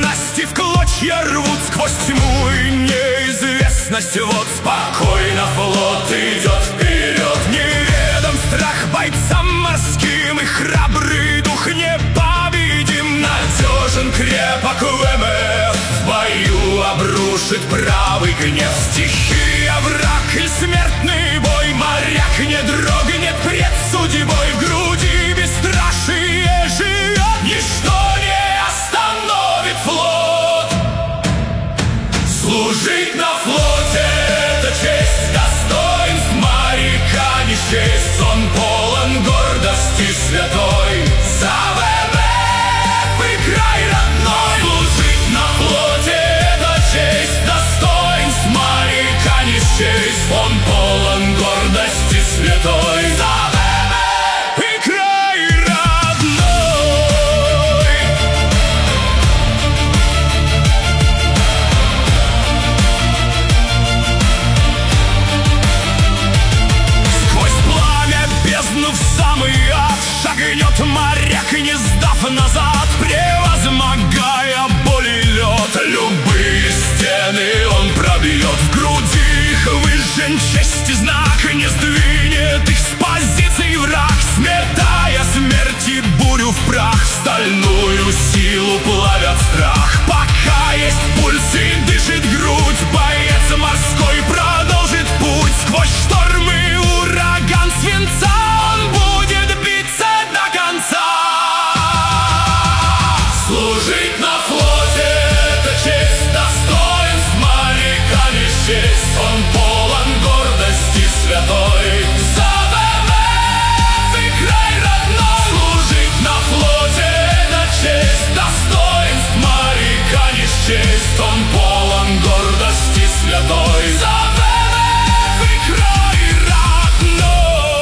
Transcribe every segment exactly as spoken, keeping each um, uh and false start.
снасти в клочья рвут сквозь тьму и неизвестность. Вот спокойно флот идет вперед. Неведом страх бойцам морским, и храбрый дух непобедим. Надежен, крепок ВМФ, в бою обрушит правый гнев. Стихия, враг и смертный бой, моряк не дрогнет пред судьбой. В груди бесстрашие живет, ничто не остановит флот. Служить на флоте — это честь, достоинств моряка не счесть. Он полон гордости святой за ВМФ и край родной. Служить на флоте — это честь, достоинств моряка не счесть. Он полон гордости святой за ВМФ и край родной. Сквозь пламя бездну в самый ад шагнет моряк, не сдав назад, превозмогая боль и лед. Любые стены он пробьет, в груди их выжжен честь и знак. Не сдвинет их с позиций враг, сметая смерти бурю в прах. Стальную силу плавят страх. Пока есть пульс и дышит грудь, боец морской продолжит путь. Сквозь штормы и ураган свинца он будет биться до конца. Служить на флоте — это честь, достоинств моряка не счесть. Он полон гордости святой за ВМФ и край родной. Служить на флоте — это честь, достоинств моряка не счесть. Он полон гордости святой за ВМФ и край родной.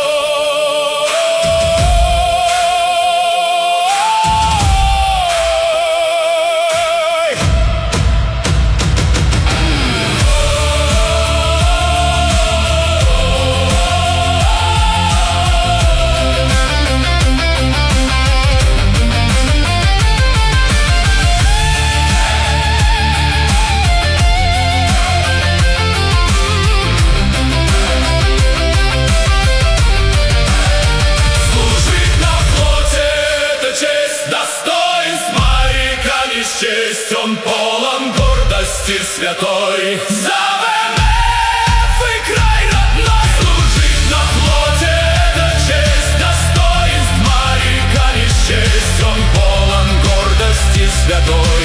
Служить на флоте — это честь, достоинств моряка не счесть. Он полон гордости святой за ВМФ и край родной. Служить на флоте — это честь, достоинств моряка не счесть. Он полон гордости святой